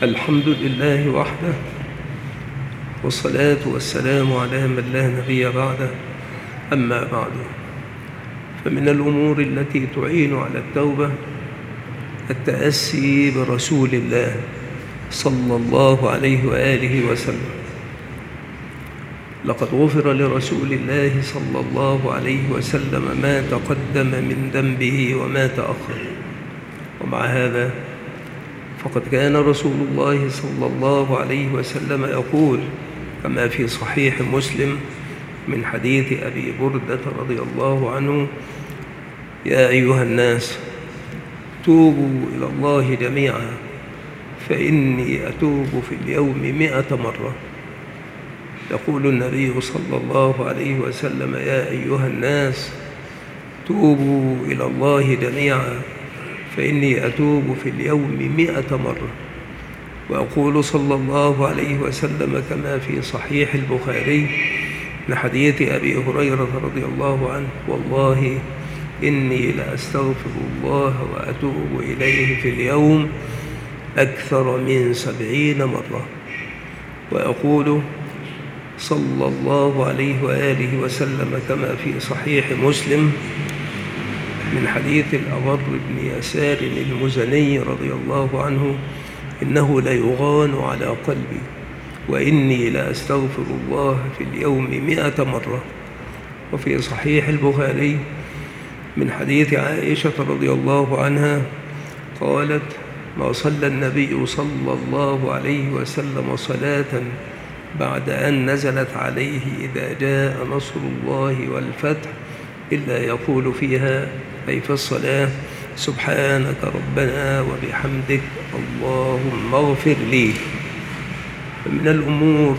الحمد لله وحده، والصلاة والسلام على من لا نبي بعده. أما بعد، فمن الأمور التي تعين على التوبة التأسي برسول الله صلى الله عليه وآله وسلم. لقد غفر لرسول الله صلى الله عليه وسلم ما تقدم من ذنبه وما تأخر، ومع هذا فقد كان رسول الله صلى الله عليه وسلم يقول كما في صحيح مسلم من حديث أبي بردة رضي الله عنه: يا أيها الناس توبوا إلى الله جميعا فإني أتوب في اليوم 100 مرة. يقول النبي صلى الله عليه وسلم: يا أيها الناس توبوا إلى الله جميعا فإني أتوب في اليوم 100 مرة. ويقول صلى الله عليه وسلم كما في صحيح البخاري من حديث أبي هريرة رضي الله عنه: والله إني لأستغفر الله وأتوب إليه في اليوم أكثر من 70 مرة. ويقول صلى الله عليه وآله وسلم كما في صحيح مسلم من حديث الأبر بن يسار المزني رضي الله عنه: إنه ليغان على قلبي وإني لأستغفر الله في اليوم 100 مرة. وفي صحيح البخاري من حديث عائشة رضي الله عنها قالت: ما صلى النبي صلى الله عليه وسلم صلاة بعد أن نزلت عليه إذا جاء نصر الله والفتح إلا يقول فيها، أي في الصلاة: سبحانك ربنا وبحمدك اللهم اغفر لي. فمن الأمور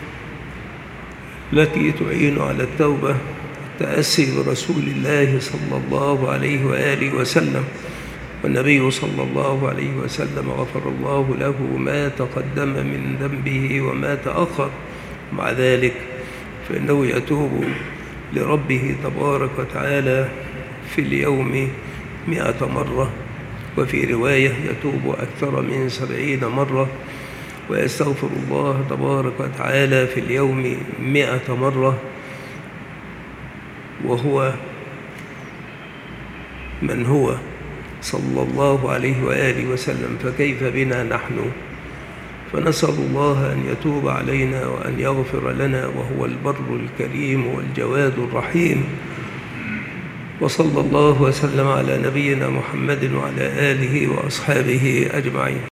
التي تعين على التوبة التأسي برسول الله صلى الله عليه وآله وسلم. والنبي صلى الله عليه وسلم غفر الله له ما تقدم من ذنبه وما تأخر، مع ذلك فإنه يتوب لربه تبارك وتعالى في اليوم 100 مرة، وفي رواية يتوب أكثر من 70 مرة، ويستغفر الله تبارك وتعالى في اليوم 100 مرة، وهو من هو صلى الله عليه وآله وسلم، فكيف بنا نحن؟ فنسأل الله أن يتوب علينا وأن يغفر لنا، وهو البر الكريم والجواد الرحيم. وصلى الله وسلم على نبينا محمد وعلى آله وأصحابه أجمعين.